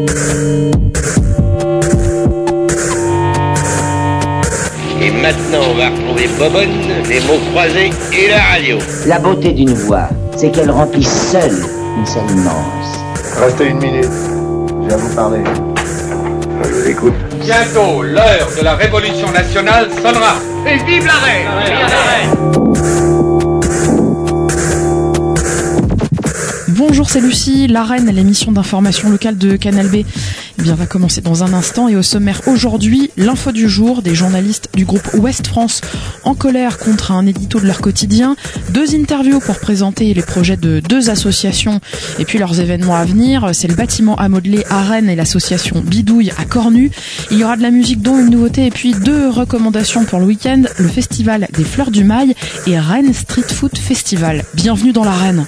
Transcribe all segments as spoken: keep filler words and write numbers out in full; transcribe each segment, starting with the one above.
Et maintenant, on va retrouver Bobonne, les mots croisés et la radio. La beauté d'une voix, c'est qu'elle remplit seule une salle immense. Restez une minute, je viens vous parler. Je vous écoute. Bientôt, l'heure de la révolution nationale sonnera. Et vive la reine! Vive la reine! Bonjour, c'est Lucie, la reine, l'émission d'information locale de Canal B. Eh bien, va commencer dans un instant et au sommaire aujourd'hui, l'info du jour des journalistes du groupe Ouest France en colère contre un édito de leur quotidien, deux interviews pour présenter les projets de deux associations et puis leurs événements à venir. C'est le bâtiment à modeler à Rennes et l'association Bidouille à Cornu. Il y aura de la musique dont une nouveauté et puis deux recommandations pour le week-end, le festival des Fleurs du Mail et Rennes Street Food Festival. Bienvenue dans l'arène.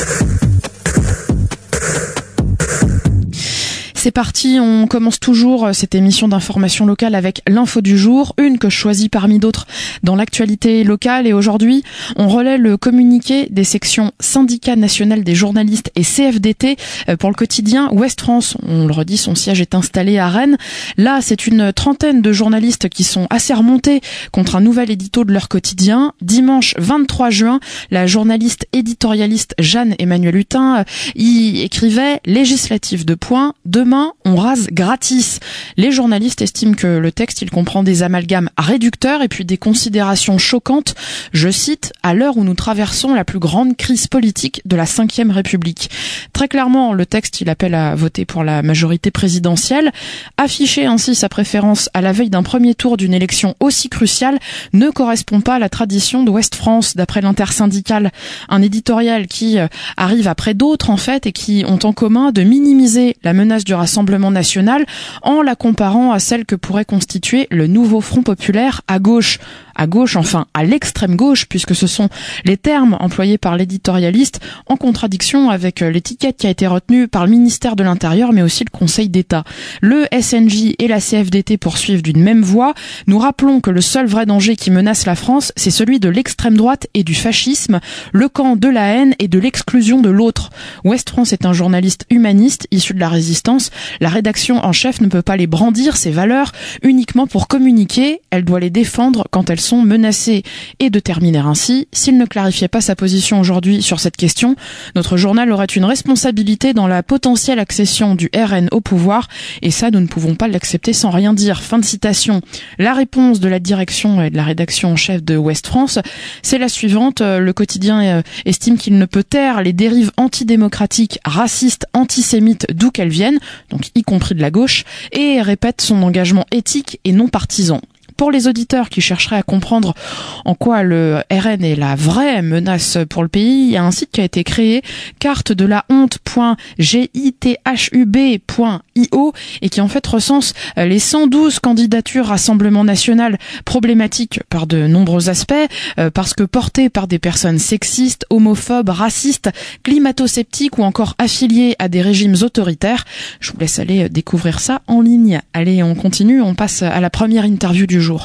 C'est parti, on commence toujours cette émission d'information locale avec l'info du jour, une que je choisis parmi d'autres dans l'actualité locale. Et aujourd'hui, on relaie le communiqué des sections Syndicat national des journalistes et C F D T pour le quotidien Ouest France. On le redit, son siège est installé à Rennes. Là, c'est une trentaine de journalistes qui sont assez remontés contre un nouvel édito de leur quotidien. Dimanche vingt-trois juin, la journaliste éditorialiste Jeanne-Emmanuelle Hutin y écrivait « Législative de points, demain on rase gratis ». Les journalistes estiment que le texte il comprend des amalgames réducteurs et puis des considérations choquantes. Je cite, à l'heure où nous traversons la plus grande crise politique de la cinquième République. Très clairement, le texte il appelle à voter pour la majorité présidentielle. Afficher ainsi sa préférence à la veille d'un premier tour d'une élection aussi cruciale ne correspond pas à la tradition d'Ouest France, d'après l'intersyndicale. Un éditorial qui arrive après d'autres en fait et qui ont en commun de minimiser la menace du Rassemblement national en la comparant à celle que pourrait constituer le nouveau Front populaire à gauche. À gauche, enfin à l'extrême gauche, puisque ce sont les termes employés par l'éditorialiste en contradiction avec l'étiquette qui a été retenue par le ministère de l'Intérieur, mais aussi le Conseil d'État. Le S N J et la C F D T poursuivent d'une même voie. Nous rappelons que le seul vrai danger qui menace la France, c'est celui de l'extrême droite et du fascisme, le camp de la haine et de l'exclusion de l'autre. Ouest France est un journaliste humaniste issu de la résistance. La rédaction en chef ne peut pas les brandir, ces valeurs, uniquement pour communiquer. Elle doit les défendre quand elles sont menacées. Et de terminer ainsi, s'il ne clarifiait pas sa position aujourd'hui sur cette question, notre journal aurait une responsabilité dans la potentielle accession du R N au pouvoir, et ça, nous ne pouvons pas l'accepter sans rien dire. Fin de citation. La réponse de la direction et de la rédaction en chef de Ouest France, c'est la suivante. Le quotidien estime qu'il ne peut taire les dérives antidémocratiques, racistes, antisémites, d'où qu'elles viennent, donc y compris de la gauche, et répète son engagement éthique et non partisan. Pour les auditeurs qui chercheraient à comprendre en quoi le R N est la vraie menace pour le pays, il y a un site qui a été créé, carte de la honte point github point i o, et qui en fait recense les cent douze candidatures Rassemblement national problématiques par de nombreux aspects, euh, parce que portées par des personnes sexistes, homophobes, racistes, climato-sceptiques ou encore affiliées à des régimes autoritaires. Je vous laisse aller découvrir ça en ligne. Allez, on continue, on passe à la première interview du jour.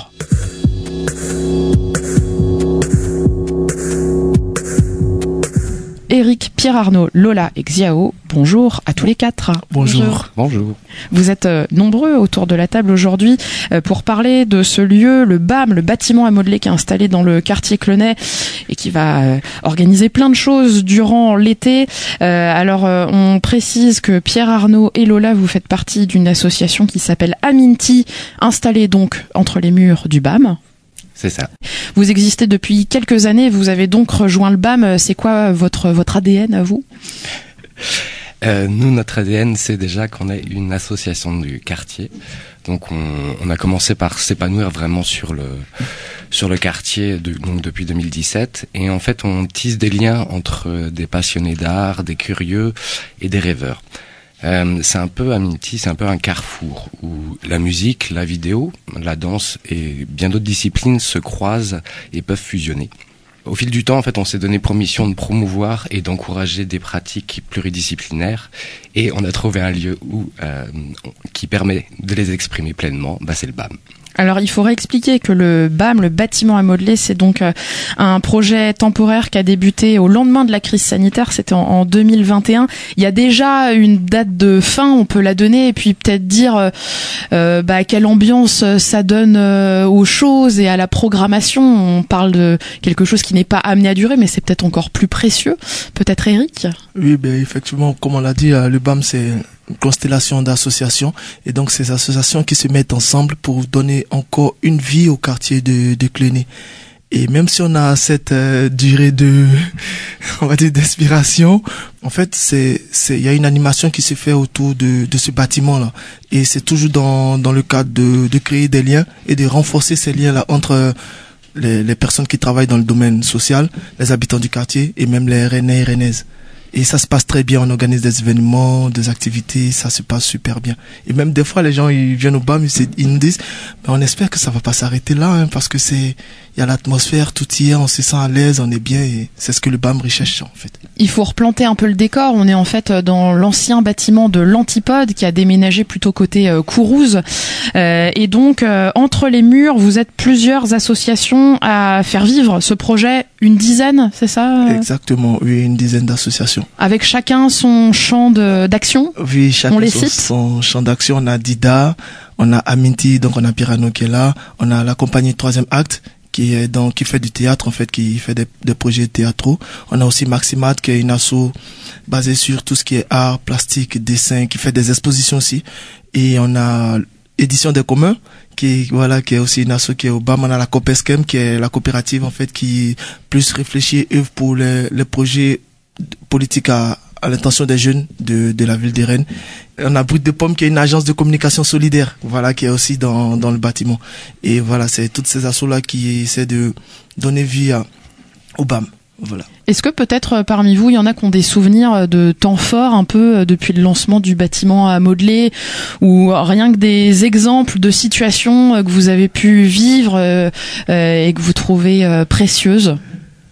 Eric, Pierre Arnaud, Lola et Xiao, bonjour à tous les quatre. Bonjour. Bonjour. Vous êtes euh, nombreux autour de la table aujourd'hui euh, pour parler de ce lieu, le B A M, le bâtiment à modeler qui est installé dans le quartier Clenay et qui va euh, organiser plein de choses durant l'été. Euh, alors euh, on précise que Pierre Arnaud et Lola, vous faites partie d'une association qui s'appelle Aminti, installée donc entre les murs du B A M. C'est ça. Vous existez depuis quelques années, vous avez donc rejoint le B A M. C'est quoi votre, votre A D N à vous ? euh, Nous, notre A D N, c'est déjà qu'on est une association du quartier. Donc on, on a commencé par s'épanouir vraiment sur le, sur le quartier de, donc depuis deux mille dix-sept. Et en fait, on tisse des liens entre des passionnés d'art, des curieux et des rêveurs. Euh, c'est un peu Aminti, c'est un peu un carrefour où la musique, la vidéo, la danse et bien d'autres disciplines se croisent et peuvent fusionner. Au fil du temps, en fait, on s'est donné pour mission de promouvoir et d'encourager des pratiques pluridisciplinaires, et on a trouvé un lieu où euh, qui permet de les exprimer pleinement. Bah, c'est le B A M. Alors, il faudrait expliquer que le B A M, le bâtiment à modeler, c'est donc euh, un projet temporaire qui a débuté au lendemain de la crise sanitaire. C'était en, en deux mille vingt et un. Il y a déjà une date de fin, on peut la donner, et puis peut-être dire euh, euh, bah, quelle ambiance ça donne euh, aux choses et à la programmation. On parle de quelque chose qui n'est pas amené à durer, mais c'est peut-être encore plus précieux. Peut-être Eric ? Oui, ben effectivement, comme on l'a dit, le B A M, c'est une constellation d'associations, et donc ces associations qui se mettent ensemble pour donner encore une vie au quartier de, de Cluny. Et même si on a cette euh, durée de, on va dire, d'inspiration, en fait, c'est, c'est, il y a une animation qui se fait autour de, de ce bâtiment-là. Et c'est toujours dans, dans le cadre de, de créer des liens et de renforcer ces liens-là entre les, les personnes qui travaillent dans le domaine social, les habitants du quartier et même les Rennais et Rennaises. Et ça se passe très bien, on organise des événements, des activités, ça se passe super bien. Et même des fois, les gens, ils viennent au B A M, ils, ils nous disent, ben, on espère que ça va pas s'arrêter là, hein, parce que c'est, il y a l'atmosphère, tout y est, on se sent à l'aise, on est bien, et c'est ce que le B A M recherche, en fait. Il faut replanter un peu le décor. On est en fait dans l'ancien bâtiment de l'Antipode qui a déménagé plutôt côté euh, Courrouze. Euh, et donc, euh, entre les murs, vous êtes plusieurs associations à faire vivre ce projet. Une dizaine, c'est ça ? Exactement, oui, une dizaine d'associations. Avec chacun son champ de, d'action ? Oui, chacun on les son, cite son champ d'action. On a Dida, on a Aminti, donc on a Pirano qui est là. On a la compagnie Troisième Acte, qui est dans, qui fait du théâtre, en fait, qui fait des, des projets théâtraux. On a aussi Maximat, qui est une asso basée sur tout ce qui est art, plastique, dessin, qui fait des expositions aussi. Et on a Édition des communs, qui, voilà, qui est aussi une asso qui est au B A M. On a la Copeschem, qui est la coopérative, en fait, qui plus réfléchit et œuvre pour les, les projets politiques à, à l'intention des jeunes de, de la ville de Rennes. On a Brut de Pomme, qui est une agence de communication solidaire, voilà, qui est aussi dans, dans le bâtiment. Et voilà, c'est toutes ces assos-là qui essaient de donner vie à, au B A M. Voilà. Est-ce que peut-être parmi vous, il y en a qui ont des souvenirs de temps forts un peu depuis le lancement du bâtiment à modeler, ou rien que des exemples de situations que vous avez pu vivre euh, et que vous trouvez euh, précieuses ? Lola ?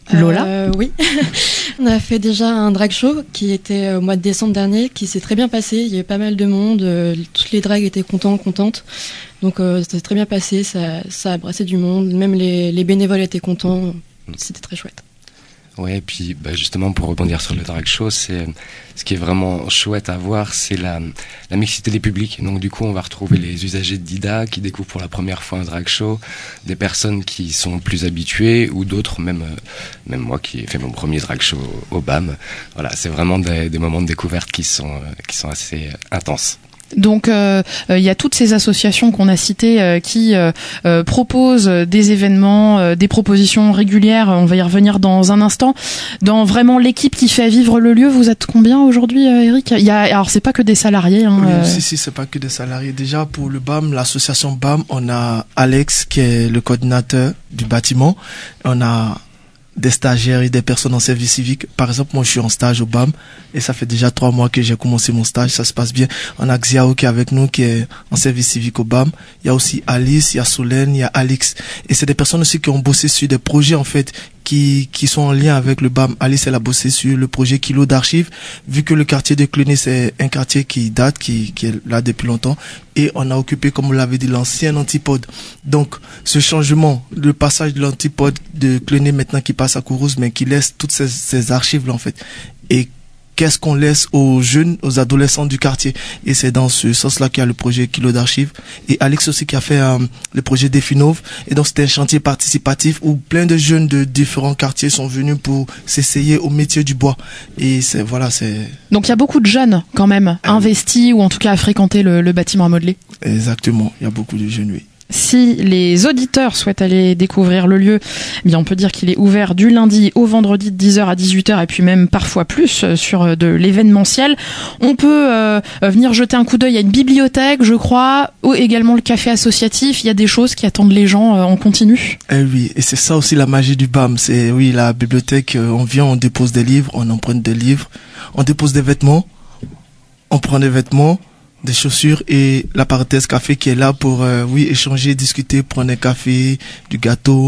euh, Oui, on a fait déjà un drag show qui était au mois de décembre dernier, qui s'est très bien passé. Il y avait pas mal de monde, euh, toutes les drags étaient contents, contentes. Donc euh, c'était très bien passé, ça, ça a brassé du monde, même les, les bénévoles étaient contents, c'était très chouette. Ouais, et puis bah, justement pour rebondir sur le drag show, c'est ce qui est vraiment chouette à voir, c'est la, la mixité des publics. Donc du coup, on va retrouver les usagers de Dida qui découvrent pour la première fois un drag show, des personnes qui sont plus habituées, ou d'autres, même même moi qui ai fait mon premier drag show au B A M. Voilà, c'est vraiment des, des moments de découverte qui sont qui sont assez intenses. Donc euh, il y a toutes ces associations qu'on a citées euh, qui euh, euh, proposent des événements, euh, des propositions régulières. On va y revenir dans un instant. Dans vraiment l'équipe qui fait vivre le lieu, vous êtes combien aujourd'hui, euh, Eric ? Il y a, alors c'est pas que des salariés. Hein, oui, euh... Si si, c'est pas que des salariés. Déjà pour le B A M, l'association B A M, on a Alex qui est le coordinateur du bâtiment. On a des stagiaires et des personnes en service civique. Par exemple, moi, je suis en stage au B A M et ça fait déjà trois mois que j'ai commencé mon stage. Ça se passe bien. On a Xiao qui est avec nous, qui est en service civique au B A M. Il y a aussi Alice, il y a Solène, il y a Alix. Et c'est des personnes aussi qui ont bossé sur des projets, en fait, qui, qui sont en lien avec le B A M. Alice, elle a bossé sur le projet Kilo d'archives. Vu que le quartier de Cluny, c'est un quartier qui date, qui, qui est là depuis longtemps. Et on a occupé, comme vous l'avez dit, l'ancien Antipode. Donc, ce changement, le passage de l'Antipode de Cluny maintenant qui passe à Courrouze, mais qui laisse toutes ces, ces archives-là, en fait. Et qu'est-ce qu'on laisse aux jeunes, aux adolescents du quartier? Et c'est dans ce sens-là qu'il y a le projet Kilo d'archives. Et Alex aussi qui a fait euh, le projet Définov. Et donc, c'était un chantier participatif où plein de jeunes de différents quartiers sont venus pour s'essayer au métier du bois. Et c'est, voilà, c'est... Donc, il y a beaucoup de jeunes, quand même, ah, investis, oui. Ou en tout cas à fréquenter le, le bâtiment à modeler. Exactement. Il y a beaucoup de jeunes, oui. Si les auditeurs souhaitent aller découvrir le lieu, eh bien on peut dire qu'il est ouvert du lundi au vendredi de dix heures à dix-huit heures et puis même parfois plus sur de l'événementiel. On peut euh, venir jeter un coup d'œil à une bibliothèque, je crois, ou également le café associatif. Il y a des choses qui attendent les gens euh, en continu. Eh oui, et c'est ça aussi la magie du B A M. C'est oui, la bibliothèque, euh, on vient, on dépose des livres, on emprunte des livres, on dépose des vêtements, on prend des vêtements, des chaussures et la parenthèse café qui est là pour euh, oui échanger, discuter, prendre un café, du gâteau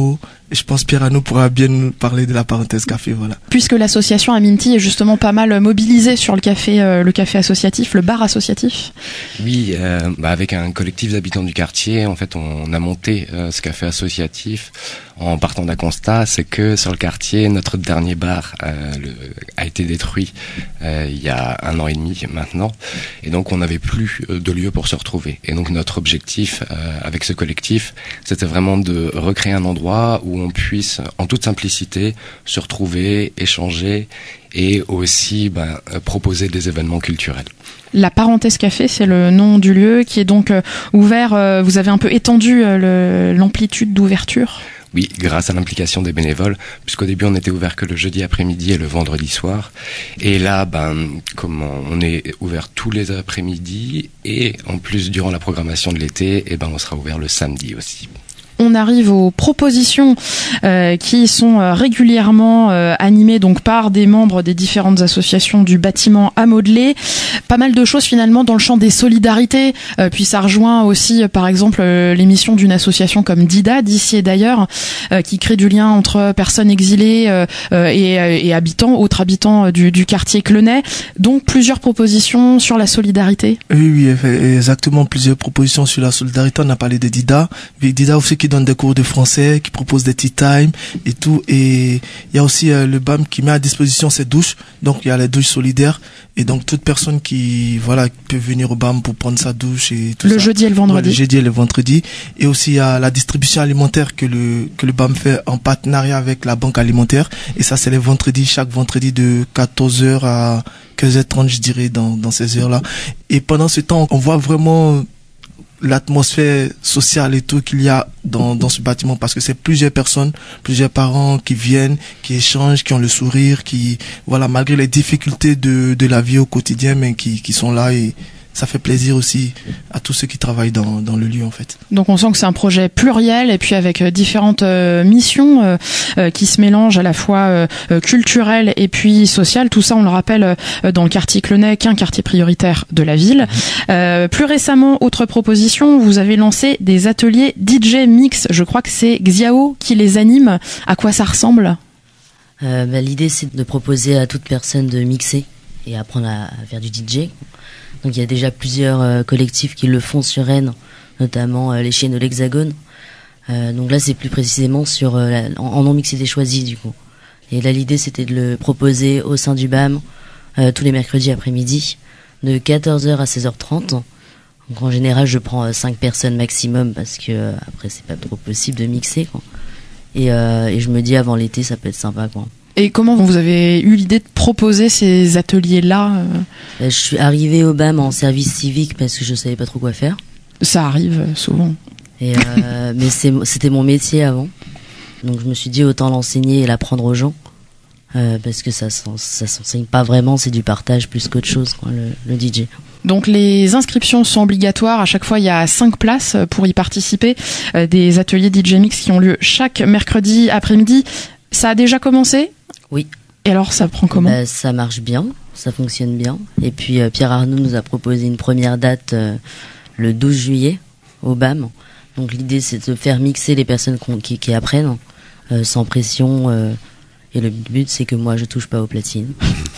Et je pense Pierre Arnaud pourra bien nous parler de la parenthèse café, voilà. Puisque l'association Aminti est justement pas mal mobilisée sur le café, euh, le café associatif, le bar associatif. Oui, euh, bah avec un collectif d'habitants du quartier, en fait, on a monté euh, ce café associatif en partant d'un constat, c'est que sur le quartier, notre dernier bar euh, le, a été détruit euh, il y a un an et demi maintenant, et donc on n'avait plus de lieu pour se retrouver. Et donc notre objectif euh, avec ce collectif, c'était vraiment de recréer un endroit où on puisse, en toute simplicité, se retrouver, échanger et aussi ben, proposer des événements culturels. La Parenthèse Café, c'est le nom du lieu qui est donc euh, ouvert. Euh, vous avez un peu étendu euh, le, l'amplitude d'ouverture. Oui, grâce à l'implication des bénévoles, puisqu'au début on était ouvert que le jeudi après-midi et le vendredi soir. Et là, ben, comment, on est ouvert tous les après-midi et en plus durant la programmation de l'été, eh ben, on sera ouvert le samedi aussi. On arrive aux propositions euh, qui sont euh, régulièrement euh, animées donc par des membres des différentes associations du bâtiment à modeler. Pas mal de choses finalement dans le champ des solidarités. Euh, puis ça rejoint aussi euh, par exemple euh, l'émission d'une association comme Dida, d'ici et d'ailleurs, euh, qui crée du lien entre personnes exilées euh, euh, et, et habitants, autres habitants euh, du, du quartier Clenay. Donc plusieurs propositions sur la solidarité. Oui, oui, exactement, plusieurs propositions sur la solidarité. On a parlé de Dida. Dida aussi qui donne des cours de français, qui propose des tea time et tout. Et il y a aussi euh, le B A M qui met à disposition ses douches. Donc il y a les douches solidaires. Et donc toute personne qui voilà peut venir au B A M pour prendre sa douche et tout le ça. Jeudi et le vendredi. Ouais, le jeudi et le vendredi. Et aussi il y a la distribution alimentaire que le que le B A M fait en partenariat avec la banque alimentaire. Et ça c'est les vendredis, chaque vendredi de quatorze heures à quinze heures trente je dirais dans dans ces heures-là. Et pendant ce temps on voit vraiment l'atmosphère sociale et tout qu'il y a dans dans ce bâtiment, parce que c'est plusieurs personnes, plusieurs parents qui viennent, qui échangent, qui ont le sourire, qui voilà malgré les difficultés de de la vie au quotidien, mais qui qui sont là, et ça fait plaisir aussi à tous ceux qui travaillent dans dans le lieu en fait. Donc on sent que c'est un projet pluriel et puis avec euh, différentes euh, missions euh, euh, qui se mélangent à la fois euh, culturelles et puis sociales. Tout ça on le rappelle euh, dans le quartier Clenay, qu'un quartier prioritaire de la ville. Euh, plus récemment, autre proposition, vous avez lancé des ateliers D J Mix. Je crois que c'est Xiao qui les anime. À quoi ça ressemble ? euh, bah, L'idée c'est de proposer à toute personne de mixer et apprendre à, à faire du D J. Donc il y a déjà plusieurs euh, collectifs qui le font sur Rennes, notamment euh, les Chiennes de l'Hexagone. Euh, donc là c'est plus précisément sur euh, la, en, en non mixé des choisis du coup. Et là l'idée c'était de le proposer au sein du B A M euh, tous les mercredis après-midi de quatorze heures à seize heures trente. Donc en général je prends euh, cinq personnes maximum parce que euh, après c'est pas trop possible de mixer quoi. Et, euh, et je me dis avant l'été ça peut être sympa quoi. Et comment vous avez eu l'idée de proposer ces ateliers-là ? Je suis arrivée au B A M en service civique parce que je savais pas trop quoi faire. Ça arrive souvent. Et euh, mais c'est, c'était mon métier avant. Donc je me suis dit autant l'enseigner et l'apprendre aux gens. Euh, parce que ça, ça s'enseigne pas vraiment, c'est du partage plus qu'autre chose, quoi, le, le D J. Donc les inscriptions sont obligatoires. À chaque fois, il y a cinq places pour y participer. Euh, des ateliers D J Mix qui ont lieu chaque mercredi après-midi. Ça a déjà commencé ? Oui. Et alors, ça prend comment ? Bah, ça marche bien, ça fonctionne bien. Et puis, euh, Pierre Arnaud nous a proposé une première date euh, le douze juillet au B A M. Donc, l'idée, c'est de faire mixer les personnes qui, qui apprennent, euh, sans pression. Euh, et le but, c'est que moi, je touche pas aux platines.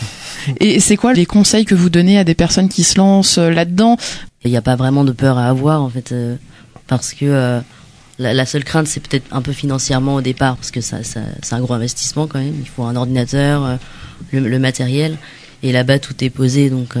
Et c'est quoi les conseils que vous donnez à des personnes qui se lancent euh, là-dedans ? Il n'y a pas vraiment de peur à avoir, en fait, euh, parce que... Euh, La, la seule crainte, c'est peut-être un peu financièrement au départ, parce que ça, ça, c'est un gros investissement quand même. Il faut un ordinateur, euh, le, le matériel, et là-bas tout est posé. Donc, euh,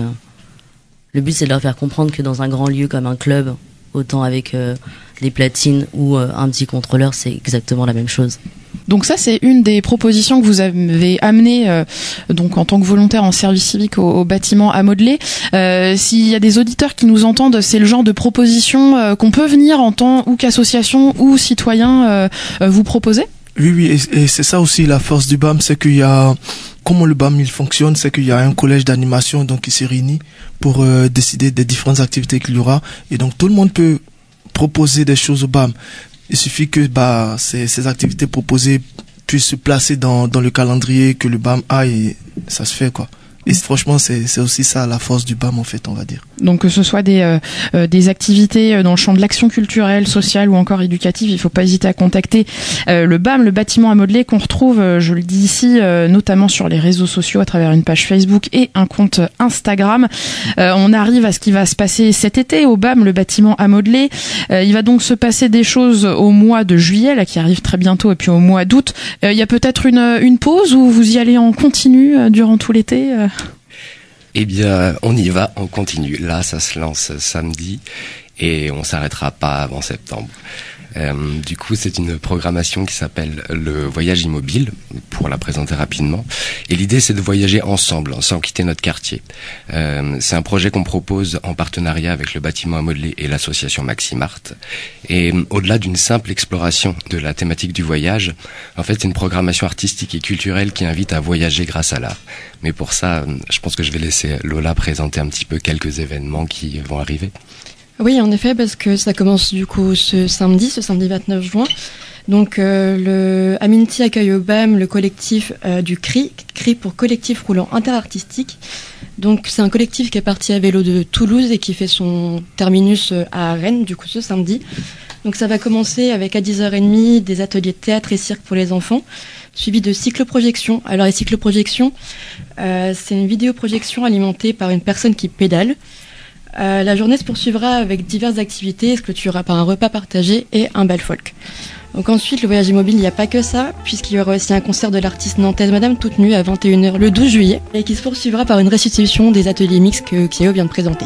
le but c'est de leur faire comprendre que dans un grand lieu comme un club, autant avec euh, les platines ou euh, un petit contrôleur, c'est exactement la même chose. Donc ça, c'est une des propositions que vous avez amenées euh, donc en tant que volontaire en service civique au, au bâtiment à modeler. Euh, s'il y a des auditeurs qui nous entendent, c'est le genre de proposition euh, qu'on peut venir en tant ou qu'association ou citoyen euh, euh, vous proposer ? Oui, oui, et, et c'est ça aussi la force du B A M, c'est qu'il y a... Comment le B A M il fonctionne, c'est qu'il y a un collège d'animation donc qui se réunit pour euh, décider des différentes activités qu'il y aura. Et donc tout le monde peut proposer des choses au B A M. Il suffit que bah ces, ces activités proposées puissent se placer dans dans le calendrier que le B A M a, et ça se fait quoi. Et franchement, c'est, c'est aussi ça la force du B A M, en fait, on va dire. Donc que ce soit des, euh, euh, des activités dans le champ de l'action culturelle, sociale ou encore éducative, il faut pas hésiter à contacter euh, le B A M, le bâtiment à modeler, qu'on retrouve, euh, je le dis ici, euh, notamment sur les réseaux sociaux à travers une page Facebook et un compte Instagram. Euh, on arrive à ce qui va se passer cet été au B A M, le bâtiment à modeler. Euh, il va donc se passer des choses au mois de juillet, là, qui arrive très bientôt, et puis au mois d'août. Euh, il y a peut-être une, une pause ou vous y allez en continu euh, durant tout l'été euh Eh bien, on y va, on continue. Là, ça se lance samedi et on s'arrêtera pas avant septembre. Euh, du coup, c'est une programmation qui s'appelle le voyage immobile, pour la présenter rapidement. Et l'idée, c'est de voyager ensemble, sans quitter notre quartier. Euh, c'est un projet qu'on propose en partenariat avec le bâtiment à modeler et l'association Maximart. Et euh, au-delà d'une simple exploration de la thématique du voyage, en fait, c'est une programmation artistique et culturelle qui invite à voyager grâce à l'art. Mais pour ça, je pense que je vais laisser Lola présenter un petit peu quelques événements qui vont arriver. Oui, en effet, parce que ça commence du coup ce samedi, ce samedi vingt-neuf juin. Donc euh, le Aminti accueille au B A M le collectif euh, du C R I, C R I pour collectif roulant interartistique. Donc c'est un collectif qui est parti à vélo de Toulouse et qui fait son terminus à Rennes, du coup ce samedi. Donc ça va commencer avec à dix heures trente des ateliers de théâtre et cirque pour les enfants, suivi de cycloprojections. Alors les cycloprojections, euh, c'est une vidéoprojection alimentée par une personne qui pédale. Euh, la journée se poursuivra avec diverses activités et se clôturera par un repas partagé et un bal folk. Donc ensuite, le voyage immobile, il n'y a pas que ça, puisqu'il y aura aussi un concert de l'artiste nantaise Madame Toute Nue à vingt et une heures le douze juillet, et qui se poursuivra par une restitution des ateliers mixtes que Xiao vient de présenter.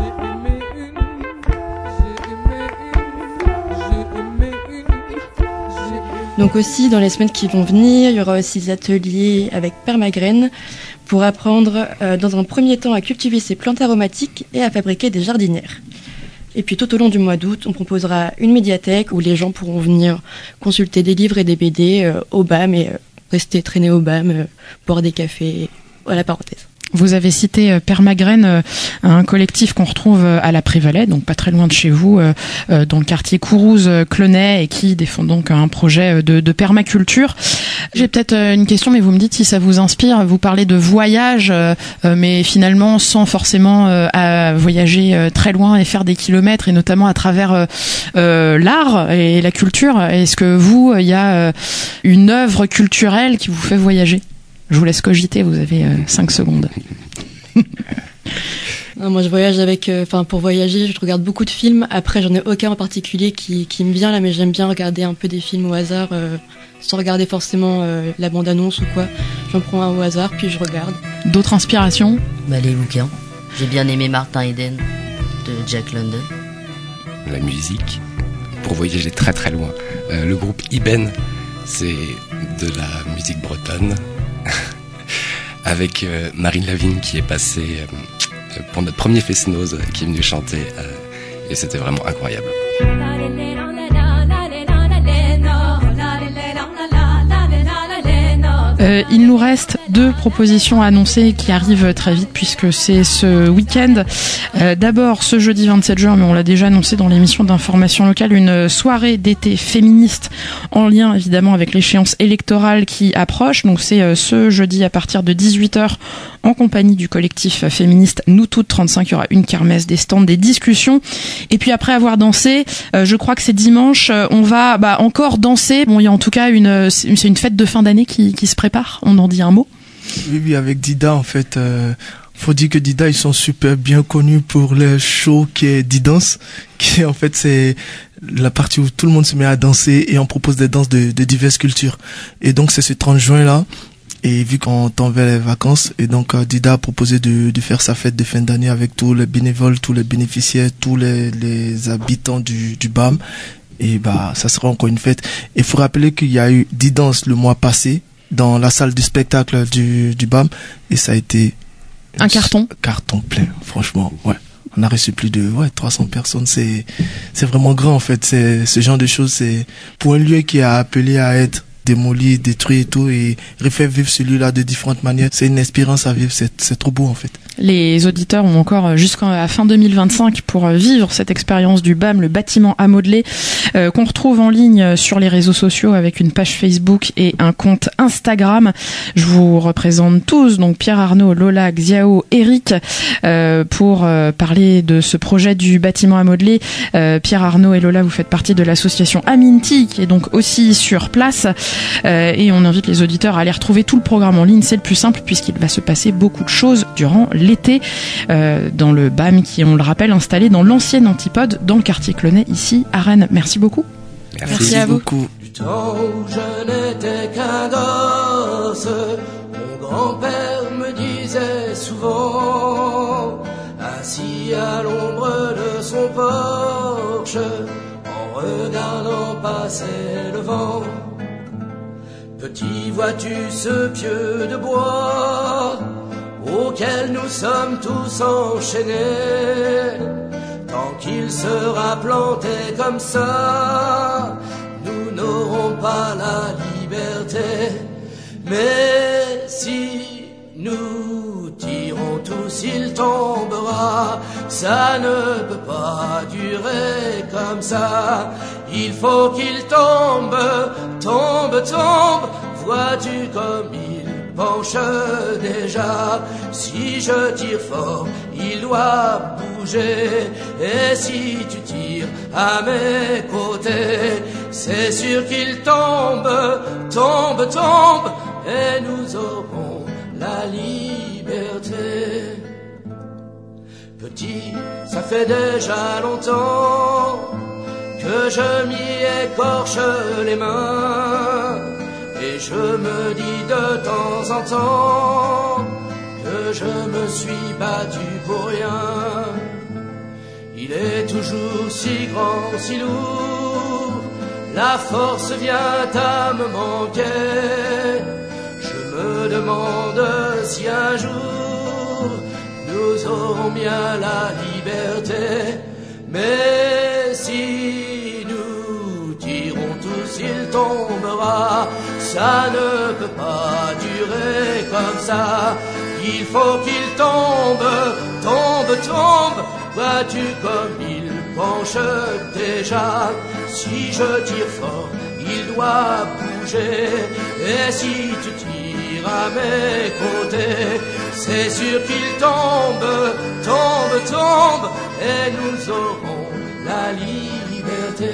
Donc aussi, dans les semaines qui vont venir, il y aura aussi des ateliers avec Permagraine pour apprendre euh, dans un premier temps à cultiver ses plantes aromatiques et à fabriquer des jardinières. Et puis tout au long du mois d'août, on proposera une médiathèque où les gens pourront venir consulter des livres et des B D euh, au B A M et euh, rester traîner au B A M, euh, boire des cafés, voilà, parenthèse. Vous avez cité euh, Permagraine, euh, un collectif qu'on retrouve euh, à la Prévalais, donc pas très loin de chez vous, euh, euh, dans le quartier Courouze-Clenay, et qui défend donc un projet de, de permaculture. J'ai peut-être euh, une question, mais vous me dites si ça vous inspire. Vous parlez de voyage, euh, euh, mais finalement sans forcément euh, à voyager euh, très loin et faire des kilomètres, et notamment à travers euh, euh, l'art et la culture. Est-ce que vous, il y a euh, une œuvre culturelle qui vous fait voyager ? Je vous laisse cogiter, vous avez euh, cinq secondes. Non, moi je voyage avec, enfin euh, pour voyager, je regarde beaucoup de films. Après, j'en ai aucun en particulier qui, qui me vient là, mais j'aime bien regarder un peu des films au hasard, euh, sans regarder forcément euh, la bande-annonce ou quoi. J'en prends un au hasard, puis je regarde. D'autres inspirations ? Bah les bouquins. J'ai bien aimé Martin Eden de Jack London. La musique, pour voyager très très loin. Euh, le groupe Iben, c'est de la musique bretonne. Avec euh, Marine Lavigne qui est passée euh, pour notre premier Fest-Noz, qui est venue chanter euh, et c'était vraiment incroyable. Euh, il nous reste deux propositions à annoncer qui arrivent très vite puisque c'est ce week-end. Euh, d'abord, ce jeudi vingt-sept juin, mais on l'a déjà annoncé dans l'émission d'information locale, une soirée d'été féministe en lien évidemment avec l'échéance électorale qui approche. Donc c'est euh, ce jeudi à partir de dix-huit heures en compagnie du collectif féministe Nous Toutes trente-cinq. Il y aura une kermesse, des stands, des discussions. Et puis après avoir dansé, euh, je crois que c'est dimanche, euh, on va bah, encore danser. Bon, il y a en tout cas une, c'est une fête de fin d'année qui, qui se prépare. On en dit un mot? Oui, oui, avec Dida, en fait, euh, faut dire que Dida, ils sont super bien connus pour le show qui est Didance, qui en fait, c'est la partie où tout le monde se met à danser et on propose des danses de, de diverses cultures. Et donc, c'est ce trente juin là. Et vu qu'on tend vers les vacances, et donc euh, Dida a proposé de, de faire sa fête de fin d'année avec tous les bénévoles, tous les bénéficiaires, tous les, les habitants du, du B A M. Et bah, ça sera encore une fête. Et il faut rappeler qu'il y a eu Didance le mois passé dans la salle du spectacle du, du B A M, et ça a été un carton. Carton plein, franchement, ouais. On a reçu plus de ouais, trois cents personnes. C'est, c'est vraiment grand en fait. C'est, ce genre de choses, c'est pour un lieu qui a appelé à être démoli, détruit et tout, et refaire vivre celui-là de différentes manières. C'est une expérience à vivre, c'est, c'est trop beau en fait. Les auditeurs ont encore jusqu'à fin deux mille vingt-cinq pour vivre cette expérience du B A M, le bâtiment à modeler, euh, qu'on retrouve en ligne sur les réseaux sociaux avec une page Facebook et un compte Instagram. Je vous représente tous, donc Pierre Arnaud, Lola, Xiao, Eric, euh, pour euh, parler de ce projet du bâtiment à modeler. Euh, Pierre Arnaud et Lola, vous faites partie de l'association Aminti, qui est donc aussi sur place. Euh, et on invite les auditeurs à aller retrouver tout le programme en ligne. C'est le plus simple puisqu'il va se passer beaucoup de choses durant l'été euh, dans le B A M qui, on le rappelle, installé dans l'ancienne Antipode dans le quartier Clonay ici à Rennes. Merci beaucoup. Merci, Merci à vous. beaucoup. Du temps où je n'étais qu'un gosse, mon grand-père me disait souvent, assis à l'ombre de son porche, en regardant passer le vent, petit, vois-tu ce pieu de bois auquel nous sommes tous enchaînés, tant qu'il sera planté comme ça, nous n'aurons pas la liberté. Mais si nous tirons tous, il tombera, ça ne peut pas durer comme ça. Il faut qu'il tombe, tombe, tombe, vois-tu comme il penche déjà. Si je tire fort, il doit bouger, et si tu tires à mes côtés, c'est sûr qu'il tombe, tombe, tombe, et nous aurons la liberté. Petit, ça fait déjà longtemps que je m'y écorche les mains, et je me dis de temps en temps que je me suis battu pour rien. Il est toujours si grand, si lourd, la force vient à me manquer. Je me demande si un jour nous aurons bien la liberté. Mais si nous tirons tous, il tombera, ça ne peut pas durer comme ça. Il faut qu'il tombe, tombe, tombe, vois-tu comme il penche déjà. Si je tire fort, il doit bouger, et si tu tires à mes côtés, c'est sûr qu'il tombe, tombe, tombe, et nous aurons la liberté.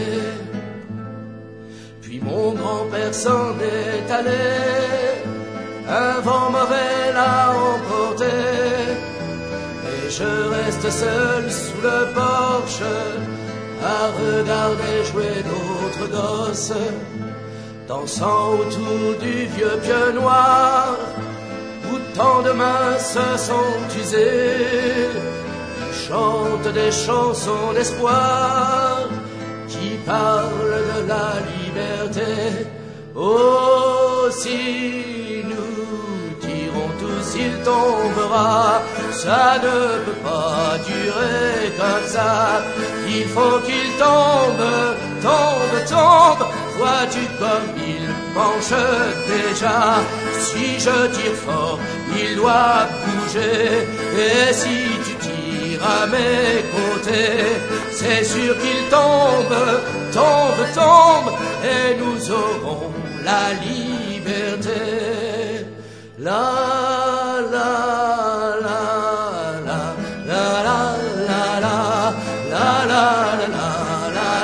Puis mon grand-père s'en est allé, un vent mauvais l'a emporté, et je reste seul sous le porche à regarder jouer d'autres gosses, dansant autour du vieux pieu noir, où tant de mains se sont usées. Ils chantent des chansons d'espoir qui parlent de la liberté. Oh, si nous tirons tous, il tombera, ça ne peut pas durer comme ça. Il faut qu'il tombe, tombe, tombe, vois-tu comme il penche déjà. Si je tire fort, il doit bouger, et si tu tires à mes côtés, c'est sûr qu'il tombe, tombe, tombe, et nous aurons la liberté. La, la, la, la, la, la, la, la, la, la, la, la,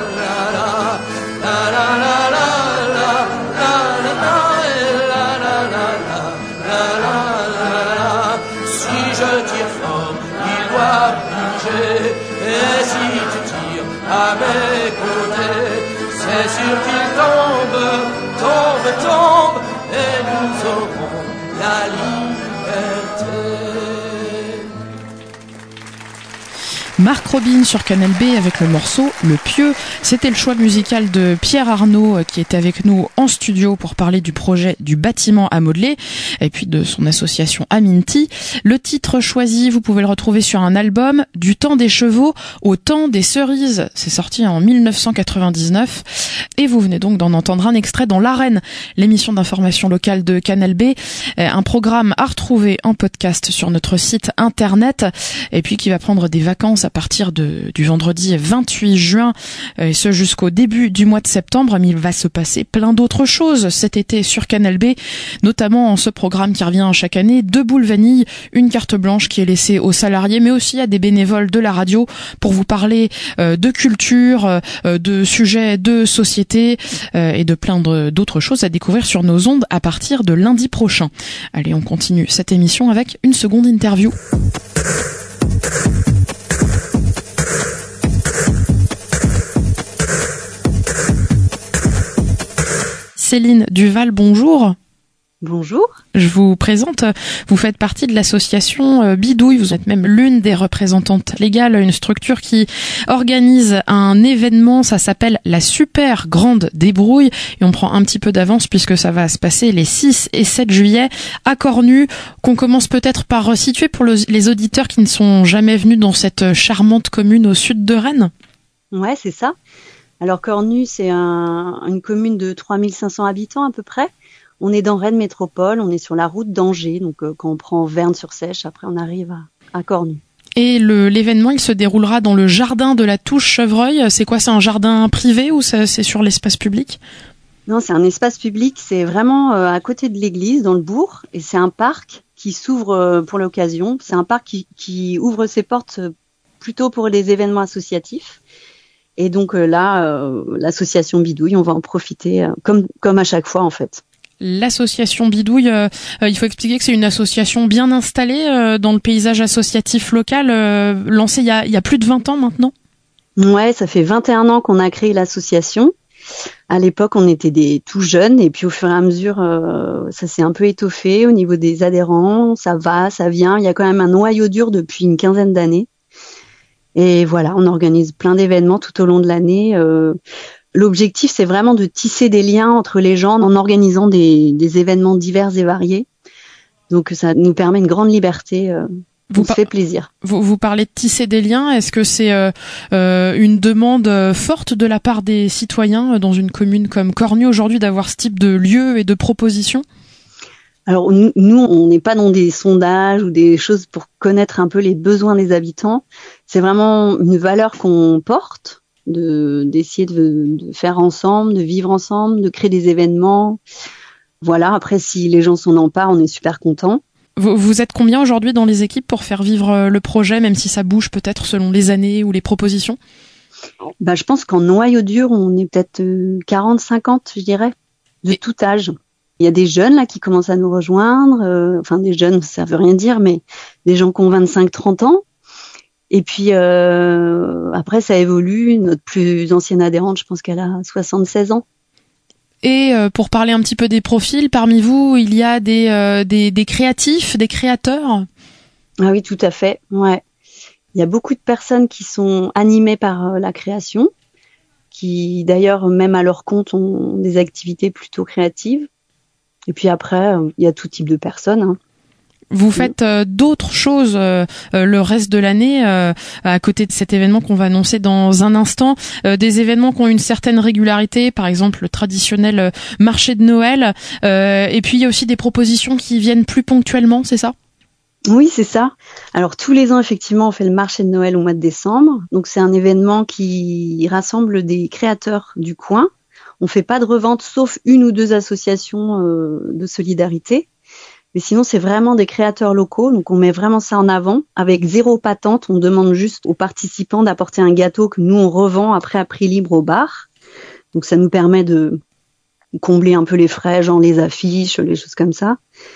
la, la, la, et si tu tires à mes côtés, c'est sûr qu'il tombe, tombe, tombe, et nous aurons la liberté. Marc Robin sur Canal B avec le morceau Le Pieux. C'était le choix musical de Pierre Arnaud qui était avec nous en studio pour parler du projet du bâtiment à modeler et puis de son association Aminti. Le titre choisi, vous pouvez le retrouver sur un album, Du temps des chevaux au temps des cerises. C'est sorti en dix-neuf cent quatre-vingt-dix-neuf et vous venez donc d'en entendre un extrait dans l'Arène, l'émission d'information locale de Canal B, un programme à retrouver en podcast sur notre site internet et puis qui va prendre des vacances à partir de, du vendredi vingt-huit juin et ce jusqu'au début du mois de septembre. Mais il va se passer plein d'autres choses cet été sur Canal B, notamment en ce programme qui revient chaque année, Deux boules vanille, une carte blanche qui est laissée aux salariés mais aussi à des bénévoles de la radio pour vous parler euh, de culture, euh, de sujets de société euh, et de plein de, d'autres choses à découvrir sur nos ondes à partir de lundi prochain. Allez, on continue cette émission avec une seconde interview. Céline Duval, bonjour. Bonjour. Je vous présente, vous faites partie de l'association Bidouille, vous êtes même l'une des représentantes légales, une structure qui organise un événement, ça s'appelle la Super Grande Débrouille et on prend un petit peu d'avance puisque ça va se passer les six et sept juillet à Cornu, qu'on commence peut-être par situer pour le, les auditeurs qui ne sont jamais venus dans cette charmante commune au sud de Rennes. Ouais, c'est ça. Alors Cornu, c'est un, une commune de trois mille cinq cents habitants à peu près. On est dans Rennes Métropole, on est sur la route d'Angers, donc euh, quand on prend Verne-sur-Sèche, après on arrive à, à Cornu. Et le, l'événement, il se déroulera dans le jardin de la Touche-Chevreuil. C'est quoi, c'est un jardin privé ou ça, c'est sur l'espace public ? Non, c'est un espace public, c'est vraiment euh, à côté de l'église, dans le bourg, et c'est un parc qui s'ouvre euh, pour l'occasion. C'est un parc qui, qui ouvre ses portes euh, plutôt pour les événements associatifs. Et donc euh, là, euh, l'association Bidouille, on va en profiter, euh, comme, comme à chaque fois en fait. L'association Bidouille, euh, euh, il faut expliquer que c'est une association bien installée euh, dans le paysage associatif local, euh, lancée il y a, il y a plus de vingt ans maintenant. Ouais, ça fait vingt et un ans qu'on a créé l'association. À l'époque, on était des tout jeunes et puis au fur et à mesure, euh, ça s'est un peu étoffé au niveau des adhérents. Ça va, ça vient. Il y a quand même un noyau dur depuis une quinzaine d'années. Et voilà, on organise plein d'événements tout au long de l'année. Euh, L'objectif, c'est vraiment de tisser des liens entre les gens en organisant des, des événements divers et variés. Donc, ça nous permet une grande liberté. Euh, vous on par... se fait plaisir. Vous, vous parlez de tisser des liens. Est-ce que c'est euh, euh, une demande forte de la part des citoyens dans une commune comme Cornu aujourd'hui d'avoir ce type de lieu et de propositions ? Alors, nous, on n'est pas dans des sondages ou des choses pour connaître un peu les besoins des habitants. C'est vraiment une valeur qu'on porte. De d'essayer de, de faire ensemble, de vivre ensemble, de créer des événements. Voilà, après si les gens s'en emparent, on est super contents. Vous, vous êtes combien aujourd'hui dans les équipes pour faire vivre le projet, même si ça bouge peut-être selon les années ou les propositions ? Bah, je pense qu'en noyau dur, on est peut-être quarante cinquante, je dirais, de tout âge. Il y a des jeunes là qui commencent à nous rejoindre, euh, enfin des jeunes, ça veut rien dire, mais des gens qui ont vingt-cinq trente ans. Et puis euh, après, ça évolue. Notre plus ancienne adhérente, je pense qu'elle a soixante-seize ans. Et euh, pour parler un petit peu des profils, parmi vous, il y a des, euh, des, des créatifs, des créateurs ? Ah oui, tout à fait. Ouais. Il y a beaucoup de personnes qui sont animées par euh, la création, qui d'ailleurs, même à leur compte, ont des activités plutôt créatives. Et puis après, euh, il y a tout type de personnes, hein. Vous faites euh, d'autres choses euh, euh, le reste de l'année euh, à côté de cet événement qu'on va annoncer dans un instant, euh, des événements qui ont une certaine régularité, par exemple le traditionnel euh, marché de Noël, euh, et puis il y a aussi des propositions qui viennent plus ponctuellement, c'est ça ? Oui, c'est ça. Alors tous les ans, effectivement, on fait le marché de Noël au mois de décembre. Donc c'est un événement qui rassemble des créateurs du coin. On fait pas de revente, sauf une ou deux associations euh, de solidarité. Mais sinon, c'est vraiment des créateurs locaux, donc on met vraiment ça en avant. Avec zéro patente, on demande juste aux participants d'apporter un gâteau que nous, on revend après à prix libre au bar. Donc ça nous permet de combler un peu les frais, genre les affiches, les choses comme ça.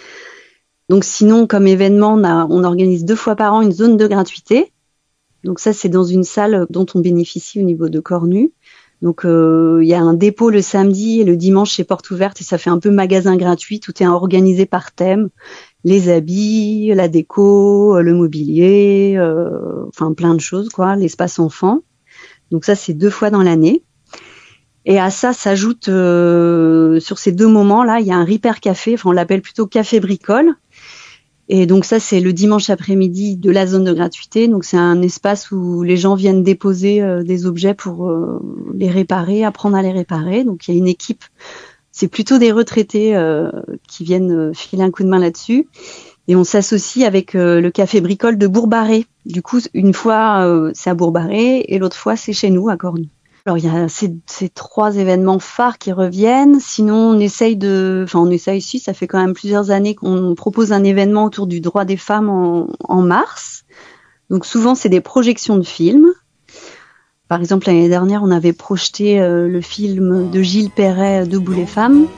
Donc sinon, comme événement, on, a, on organise deux fois par an une zone de gratuité. Donc ça, c'est dans une salle dont on bénéficie au niveau de Cornu. Donc il euh, y a un dépôt le samedi et le dimanche c'est porte ouverte et ça fait un peu magasin gratuit. Tout est organisé par thème, les habits, la déco, le mobilier, euh, enfin plein de choses quoi, l'espace enfant. Donc ça c'est deux fois dans l'année. Et à ça s'ajoute euh, sur ces deux moments là, il y a un Ripper Café, enfin on l'appelle plutôt Café Bricole. Et donc ça, c'est le dimanche après-midi de la zone de gratuité. Donc c'est un espace où les gens viennent déposer euh, des objets pour euh, les réparer, apprendre à les réparer. Donc il y a une équipe, c'est plutôt des retraités euh, qui viennent euh, filer un coup de main là-dessus. Et on s'associe avec euh, le Café Bricole de Bourg-Barré. Du coup, une fois euh, c'est à Bourg-Barré et l'autre fois c'est chez nous à Cornu. Alors il y a ces, ces trois événements phares qui reviennent. Sinon on essaye de, enfin on essaye ici, ça fait quand même plusieurs années qu'on propose un événement autour du droit des femmes en, en mars. Donc souvent c'est des projections de films. Par exemple l'année dernière on avait projeté euh, le film de Gilles Perret, Debout les femmes.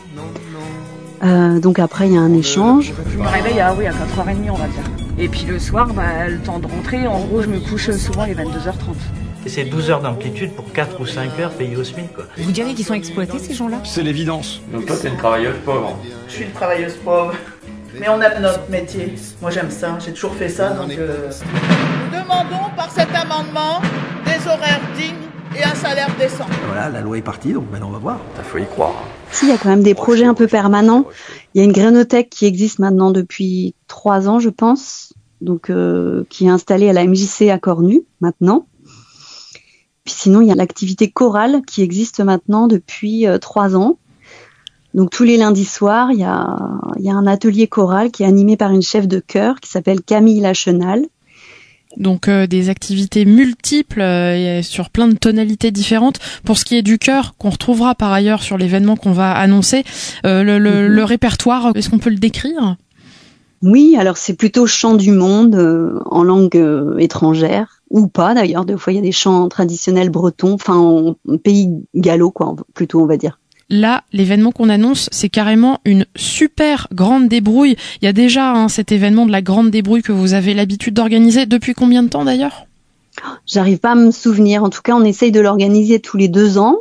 Euh, donc après il y a un échange. Je me réveille à oui à quatre heures trente on va dire. Et puis le soir, bah, le temps de rentrer, en gros je me couche souvent à vingt-deux heures trente. Et c'est douze heures d'amplitude pour quatre ou cinq heures payées au SMIC, quoi. Vous diriez qu'ils sont exploités, ces gens-là? C'est l'évidence. Donc toi, t'es une travailleuse pauvre. Je suis une travailleuse pauvre. Mais on a notre métier. Moi, j'aime ça. J'ai toujours fait ça, donc... Euh... Nous demandons par cet amendement des horaires dignes et un salaire décent. Voilà, la loi est partie, donc maintenant on va voir. T'as faut y croire. Si, il y a quand même des projets un peu permanents. Il y a une grénothèque qui existe maintenant depuis trois ans, je pense. Donc, euh, qui est installée à la M J C à Cornu, maintenant. Puis sinon, il y a l'activité chorale qui existe maintenant depuis euh, trois ans. Donc tous les lundis soirs, il y a, il y a un atelier choral qui est animé par une chef de chœur qui s'appelle Camille Lachenal. Donc euh, des activités multiples euh, sur plein de tonalités différentes. Pour ce qui est du chœur, qu'on retrouvera par ailleurs sur l'événement qu'on va annoncer, euh, le, le, mm-hmm. le répertoire, est-ce qu'on peut le décrire ? Oui, alors c'est plutôt chant du monde euh, en langue euh, étrangère. Ou pas d'ailleurs, des fois il y a des chants traditionnels bretons, enfin en pays gallo quoi, plutôt on va dire. Là, l'événement qu'on annonce, c'est carrément une super grande débrouille. Il y a déjà hein, cet événement de la grande débrouille que vous avez l'habitude d'organiser. Depuis combien de temps d'ailleurs ? J'arrive pas à me souvenir. En tout cas, on essaye de l'organiser tous les deux ans.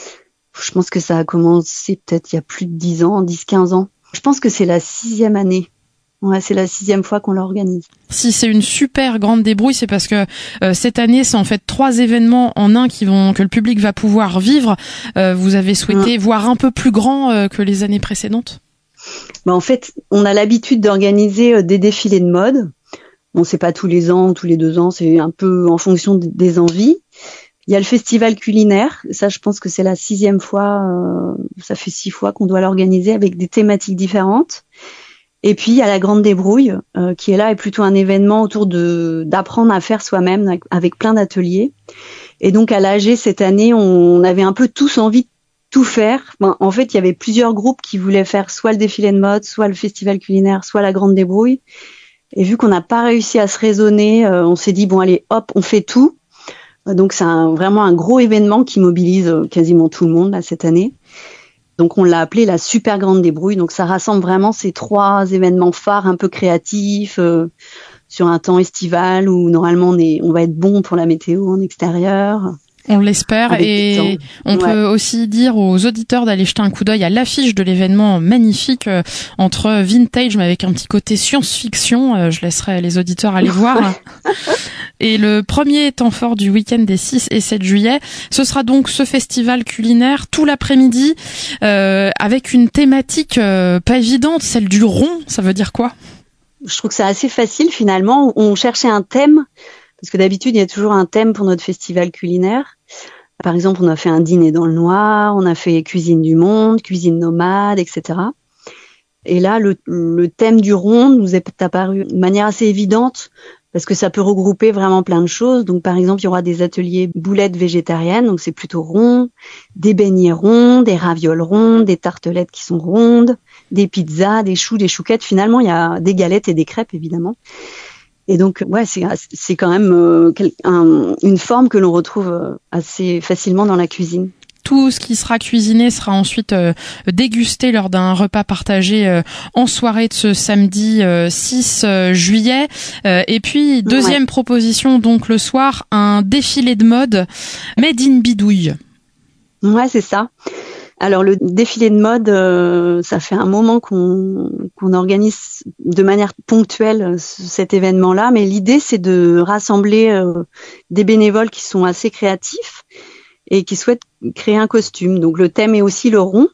Je pense que ça a commencé peut-être il y a plus de dix ans, dix quinze ans. Je pense que c'est la sixième année. Ouais, c'est la sixième fois qu'on l'organise. Si c'est une super grande débrouille, c'est parce que euh, cette année, c'est en fait trois événements en un qui vont que le public va pouvoir vivre. Euh, vous avez souhaité mmh. voir un peu plus grand euh, que les années précédentes ? Bah en fait, on a l'habitude d'organiser euh, des défilés de mode. Bon, c'est pas tous les ans ou tous les deux ans, c'est un peu en fonction des envies. Il y a le festival culinaire. Ça, je pense que c'est la sixième fois. Euh, ça fait six fois qu'on doit l'organiser avec des thématiques différentes. Et puis il y a la grande débrouille euh, qui est là et plutôt un événement autour de d'apprendre à faire soi-même avec, avec plein d'ateliers. Et donc à l'A G cette année, on avait un peu tous envie de tout faire. Enfin, en fait, il y avait plusieurs groupes qui voulaient faire soit le défilé de mode, soit le festival culinaire, soit la grande débrouille. Et vu qu'on n'a pas réussi à se raisonner, euh, on s'est dit bon allez, hop, on fait tout. Donc c'est un, vraiment un gros événement qui mobilise euh, quasiment tout le monde là cette année. Donc on l'a appelé la super grande débrouille. Donc ça rassemble vraiment ces trois événements phares un peu créatifs euh, sur un temps estival où normalement on, est, on va être bon pour la météo en extérieur. On l'espère et on ouais. peut aussi dire aux auditeurs d'aller jeter un coup d'œil à l'affiche de l'événement magnifique euh, entre vintage mais avec un petit côté science-fiction. Euh, je laisserai les auditeurs aller voir. Et le premier temps fort du week-end des six et sept juillet, ce sera donc ce festival culinaire tout l'après-midi euh, avec une thématique euh, pas évidente, celle du rond. Ça veut dire quoi ? Je trouve que c'est assez facile finalement. On cherchait un thème. Parce que d'habitude, il y a toujours un thème pour notre festival culinaire. Par exemple, on a fait un dîner dans le noir, on a fait cuisine du monde, cuisine nomade, et cetera. Et là, le, le thème du rond nous est apparu de manière assez évidente parce que ça peut regrouper vraiment plein de choses. Donc, par exemple, il y aura des ateliers boulettes végétariennes, donc c'est plutôt rond, des beignets ronds, des ravioles rondes, des tartelettes qui sont rondes, des pizzas, des choux, des chouquettes. Finalement, il y a des galettes et des crêpes, évidemment. Et donc, ouais, c'est, c'est quand même euh, un, une forme que l'on retrouve euh, assez facilement dans la cuisine. Tout ce qui sera cuisiné sera ensuite euh, dégusté lors d'un repas partagé euh, en soirée de ce samedi euh, six juillet. Euh, et puis, deuxième ouais. proposition, donc le soir, un défilé de mode Made in Bidouille. Ouais, c'est ça. Alors le défilé de mode, euh, ça fait un moment qu'on qu'on organise de manière ponctuelle cet événement-là, mais l'idée c'est de rassembler euh, des bénévoles qui sont assez créatifs et qui souhaitent créer un costume. Donc le thème est aussi le rond.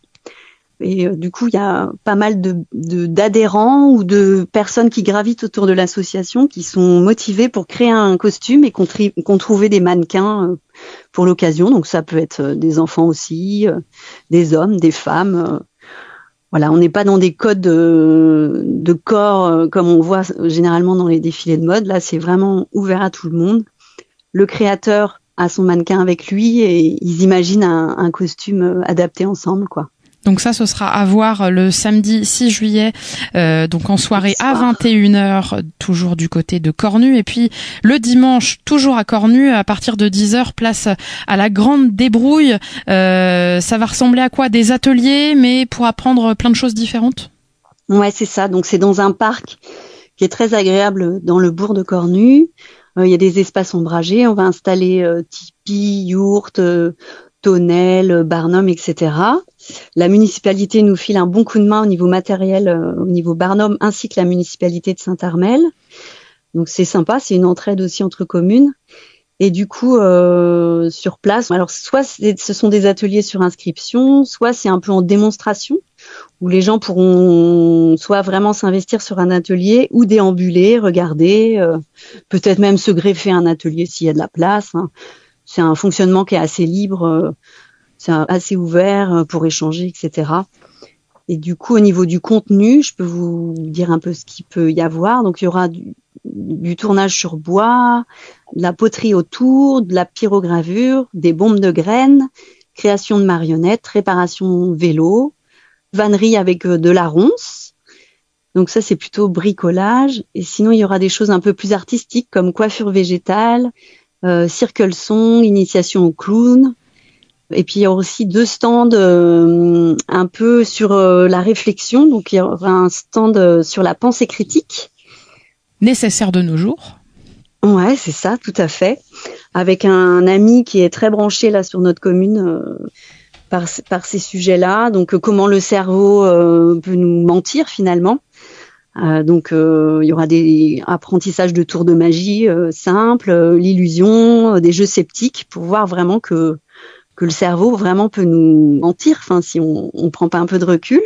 Et euh, du coup, il y a pas mal de, de d'adhérents ou de personnes qui gravitent autour de l'association qui sont motivées pour créer un costume et qu'on, tri- qu'on trouvait des mannequins euh, pour l'occasion. Donc ça peut être euh, des enfants aussi, euh, des hommes, des femmes. Euh, voilà, on n'est pas dans des codes de, de corps euh, comme on voit généralement dans les défilés de mode. Là, c'est vraiment ouvert à tout le monde. Le créateur a son mannequin avec lui et ils imaginent un, un costume adapté ensemble, quoi. Donc ça, ce sera à voir le samedi six juillet, euh, donc en soirée à vingt et une heures, toujours du côté de Cornu. Et puis le dimanche, toujours à Cornu, à partir de dix heures, place à la Grande Débrouille. Euh, ça va ressembler à quoi? Des ateliers, mais pour apprendre plein de choses différentes? Ouais, c'est ça. Donc c'est dans un parc qui est très agréable dans le bourg de Cornu. Euh, il y a des espaces ombragés. On va installer euh, tipis, yourtes, euh, tonnelles, barnum, et cetera. La municipalité nous file un bon coup de main au niveau matériel, euh, au niveau barnum, ainsi que la municipalité de Saint-Armel. Donc c'est sympa, c'est une entraide aussi entre communes. Et du coup, euh, sur place, alors soit ce sont des ateliers sur inscription, soit c'est un peu en démonstration, où les gens pourront soit vraiment s'investir sur un atelier ou déambuler, regarder, euh, peut-être même se greffer un atelier s'il y a de la place. Hein. C'est un fonctionnement qui est assez libre, euh, c'est assez ouvert pour échanger, et cetera. Et du coup, au niveau du contenu, je peux vous dire un peu ce qu'il peut y avoir. Donc, il y aura du, du tournage sur bois, de la poterie autour, de la pyrogravure, des bombes de graines, création de marionnettes, réparation vélo, vannerie avec de la ronce. Donc ça, c'est plutôt bricolage. Et sinon, il y aura des choses un peu plus artistiques comme coiffure végétale, euh, circle son, initiation au clown. Et puis il y aura aussi deux stands euh, un peu sur euh, la réflexion. Donc il y aura un stand euh, sur la pensée critique. Nécessaire de nos jours. Ouais, c'est ça, tout à fait. Avec un ami qui est très branché là sur notre commune euh, par par ces sujets-là. Donc euh, comment le cerveau euh, peut nous mentir finalement. Euh, donc euh, il y aura des apprentissages de tours de magie euh, simples, euh, l'illusion, euh, des jeux sceptiques pour voir vraiment que que le cerveau vraiment peut nous mentir, enfin si on on prend pas un peu de recul.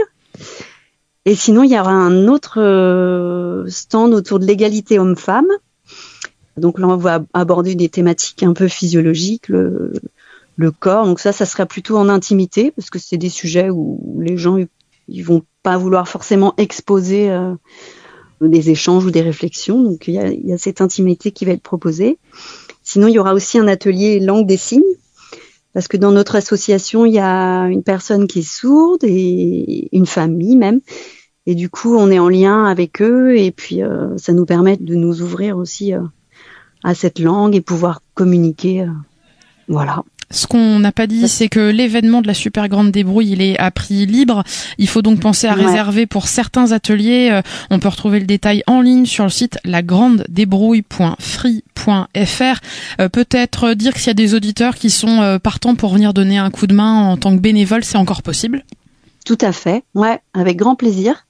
Et sinon il y aura un autre euh, stand autour de l'égalité homme-femme. Donc là on va aborder des thématiques un peu physiologiques, le le corps. Donc ça ça sera plutôt en intimité parce que c'est des sujets où les gens ils vont pas vouloir forcément exposer euh, des échanges ou des réflexions. Donc il y a, il y a cette intimité qui va être proposée. Sinon il y aura aussi un atelier langue des signes parce que dans notre association il y a une personne qui est sourde et une famille même. Et du coup on est en lien avec eux et puis euh, ça nous permet de nous ouvrir aussi euh, à cette langue et pouvoir communiquer. Euh, voilà. Ce qu'on n'a pas dit, c'est que l'événement de la Super Grande Débrouille, il est à prix libre. Il faut donc penser à ouais. réserver pour certains ateliers. On peut retrouver le détail en ligne sur le site la grande débrouille point free point f r. Euh, peut-être dire que s'il y a des auditeurs qui sont partants pour venir donner un coup de main en tant que bénévole, c'est encore possible? Tout à fait. Ouais, avec grand plaisir.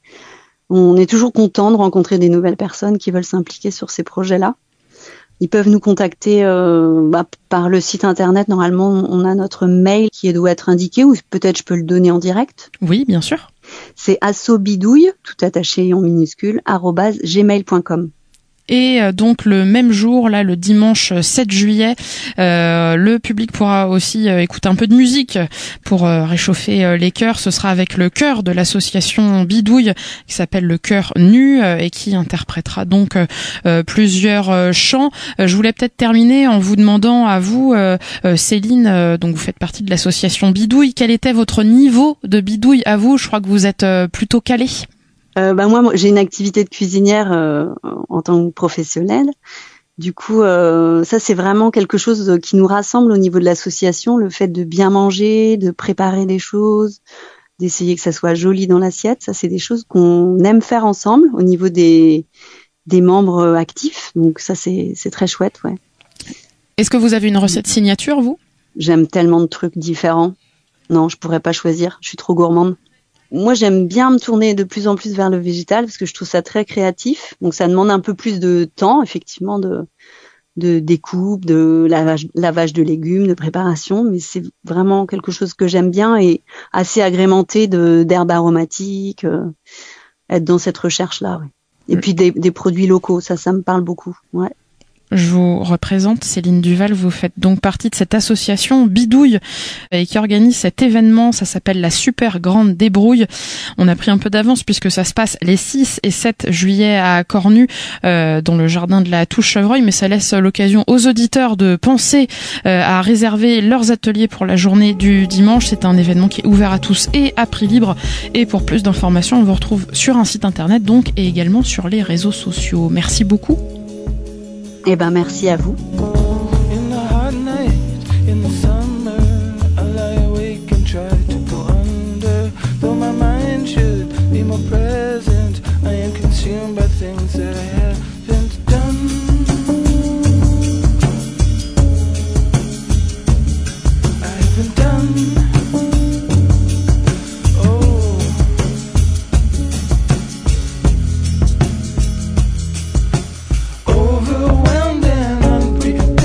On est toujours content de rencontrer des nouvelles personnes qui veulent s'impliquer sur ces projets-là. Ils peuvent nous contacter euh, bah, par le site internet. Normalement, on a notre mail qui doit être indiqué ou peut-être je peux le donner en direct. Oui, bien sûr. C'est assobidouille, tout attaché en minuscule, arobase gmail point com. Et donc le même jour, là, le dimanche sept juillet, euh, le public pourra aussi euh, écouter un peu de musique pour euh, réchauffer euh, les cœurs. Ce sera avec le chœur de l'association Bidouille qui s'appelle le Chœur Nu euh, et qui interprétera donc euh, plusieurs euh, chants. Euh, je voulais peut-être terminer en vous demandant à vous, euh, euh, Céline, euh, donc vous faites partie de l'association Bidouille. Quel était votre niveau de bidouille à vous? Je crois que vous êtes euh, plutôt calé. Euh, bah moi, moi, j'ai une activité de cuisinière euh, en tant que professionnelle. Du coup, euh, ça c'est vraiment quelque chose qui nous rassemble au niveau de l'association, le fait de bien manger, de préparer des choses, d'essayer que ça soit joli dans l'assiette. Ça c'est des choses qu'on aime faire ensemble au niveau des des membres actifs. Donc ça c'est c'est très chouette, ouais. Est-ce que vous avez une recette signature, vous? J'aime tellement de trucs différents. non, je pourrais pas choisir. Je suis trop gourmande. Moi, j'aime bien me tourner de plus en plus vers le végétal parce que je trouve ça très créatif. Donc, ça demande un peu plus de temps, effectivement, de, de découpe, de lavage, lavage de légumes, de préparation. Mais c'est vraiment quelque chose que j'aime bien et assez agrémenté de, d'herbes aromatiques, euh, être dans cette recherche-là, ouais. Et puis des, des produits locaux, ça, ça me parle beaucoup, ouais. Je vous représente, Céline Duval, vous faites donc partie de cette association Bidouille et qui organise cet événement, ça s'appelle la Super Grande Débrouille. On a pris un peu d'avance puisque ça se passe les six et sept juillet à Cornu, euh, dans le jardin de la Touche-Chevreuil, mais ça laisse l'occasion aux auditeurs de penser euh, à réserver leurs ateliers pour la journée du dimanche. C'est un événement qui est ouvert à tous et à prix libre. Et pour plus d'informations, on vous retrouve sur un site internet donc et également sur les réseaux sociaux. Merci beaucoup. Eh ben, merci à vous. Overwhelmed and unprepared.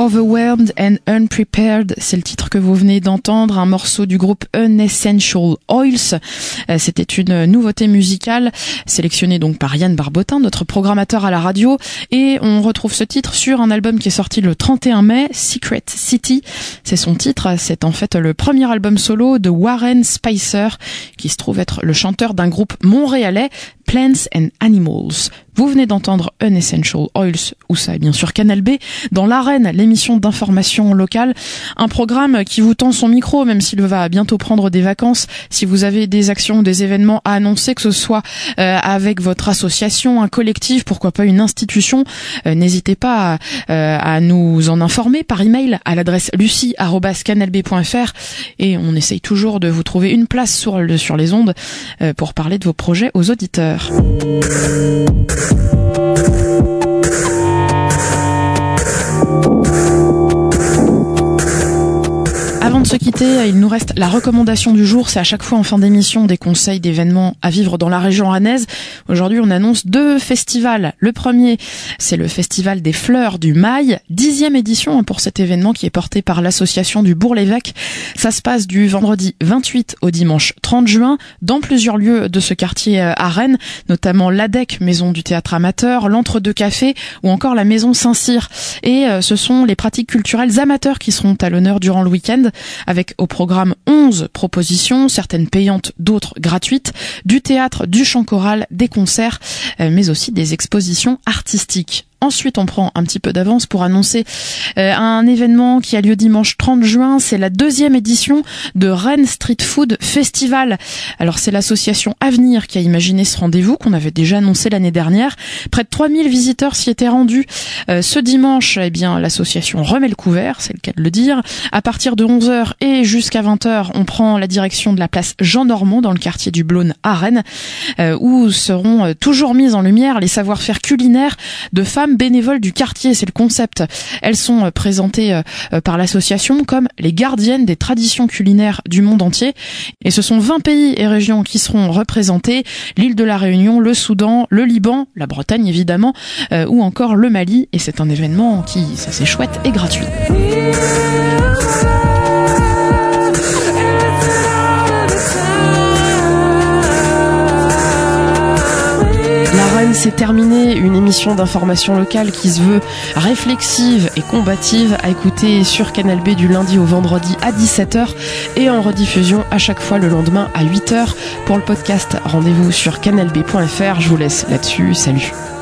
Overwhelmed and Unprepared, c'est le titre que vous venez d'entendre, un morceau du groupe Unessential Oils. C'était une nouveauté musicale sélectionnée donc par Yann Barbotin, notre programmateur à la radio, et on retrouve ce titre sur un album qui est sorti le trente et un mai, Secret City. C'est son titre, c'est en fait le premier album solo de Warren Spicer, qui se trouve être le chanteur d'un groupe montréalais, Plants and Animals. Vous venez d'entendre Unessential Oils, ou ça est bien sûr Canal B, dans l'Arène, l'émission d'information locale, un programme qui vous tend son micro, même s'il va bientôt prendre des vacances. Si vous avez des actions ou des événements à annoncer, que ce soit euh, avec votre association, un collectif, pourquoi pas une institution, euh, n'hésitez pas à, euh, à nous en informer par email à l'adresse lucie arobase canalb point f r, et on essaye toujours de vous trouver une place sur, le, sur les ondes euh, pour parler de vos projets aux auditeurs. Avant de se quitter, il nous reste la recommandation du jour. C'est à chaque fois en fin d'émission des conseils d'événements à vivre dans la région rennaise. Aujourd'hui, on annonce deux festivals. Le premier, c'est le Festival des Fleurs du Mail, dixième édition pour cet événement qui est porté par l'association du Bourg-l'Évêque. Ça se passe du vendredi vingt-huit au dimanche trente juin dans plusieurs lieux de ce quartier à Rennes, notamment l'A D E C, maison du théâtre amateur, l'Entre-deux Cafés ou encore la maison Saint-Cyr. Et ce sont les pratiques culturelles amateurs qui seront à l'honneur durant le week-end, avec au programme onze propositions, certaines payantes, d'autres gratuites, du théâtre, du chant choral, des concerts, mais aussi des expositions artistiques. Ensuite, on prend un petit peu d'avance pour annoncer euh, un événement qui a lieu dimanche trente juin. C'est la deuxième édition de Rennes Street Food Festival. Alors, c'est l'association Avenir qui a imaginé ce rendez-vous qu'on avait déjà annoncé l'année dernière. Près de trois mille visiteurs s'y étaient rendus. Euh, ce dimanche, eh bien, l'association remet le couvert, c'est le cas de le dire. À partir de onze heures et jusqu'à vingt heures, on prend la direction de la place Jean Normand dans le quartier du Blône à Rennes, euh, où seront euh, toujours mises en lumière les savoir-faire culinaires de femmes bénévoles du quartier, c'est le concept. Elles sont présentées par l'association comme les gardiennes des traditions culinaires du monde entier. Et ce sont vingt pays et régions qui seront représentés. L'île de la Réunion, le Soudan, le Liban, la Bretagne évidemment, euh, ou encore le Mali. Et c'est un événement qui, ça c'est chouette et gratuit. Rennes, c'est terminé, une émission d'information locale qui se veut réflexive et combative, à écouter sur Canal B du lundi au vendredi à dix-sept heures et en rediffusion à chaque fois le lendemain à huit heures. Pour le podcast, rendez-vous sur canalb point f r. Je vous laisse là-dessus, salut.